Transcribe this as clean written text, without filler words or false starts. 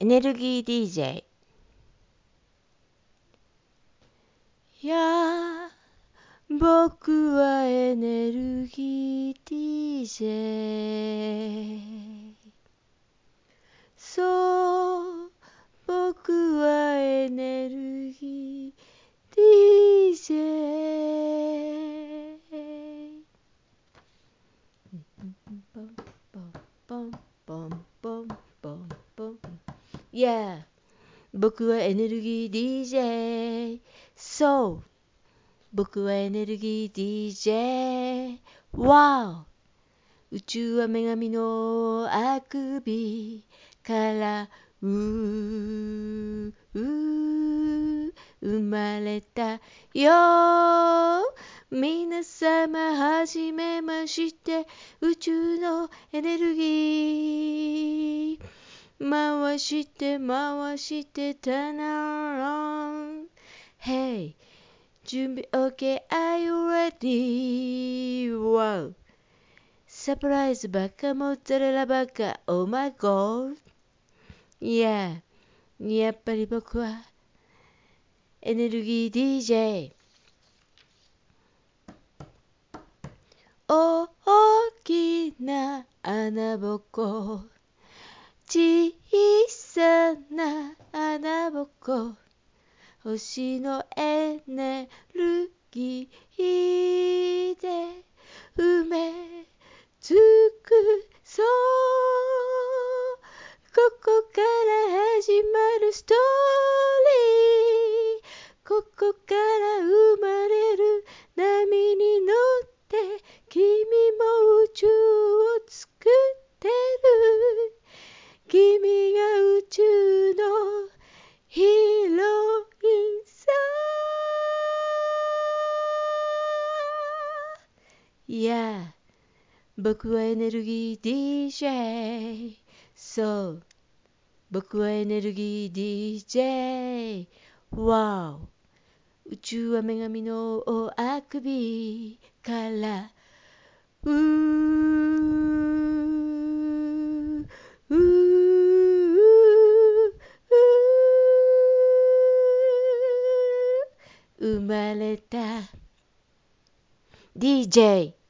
エネルギー DJ。 いや僕はエネルギー DJ。 そう僕はエネルギー DJ。 ポンポンポンポンポンポンポン。 Yeah 僕はエネルギー DJ。 そう僕はエネルギー DJ。 Wow 宇宙は女神のあくびから生まれたよ。皆様はじめまして。宇宙のエネルギー回して回してタナロン。 Hey 準備 OK Are you ready? Wow サプライズバカモッツァレラバカ Oh my god。 Yeah やっぱり僕はエネルギー DJ。 大きな穴ぼこ小さな穴ぼこ星のエネルギーで埋め尽くそう。ここから始まるストーリー。ここから生まれる波に乗って君も宇宙を作ってる。君が宇宙のヒーローインさ。いや僕はエネルギー DJ。 そう僕はエネルギー DJ。 Wow 宇宙は女神のあくびから生まれた DJ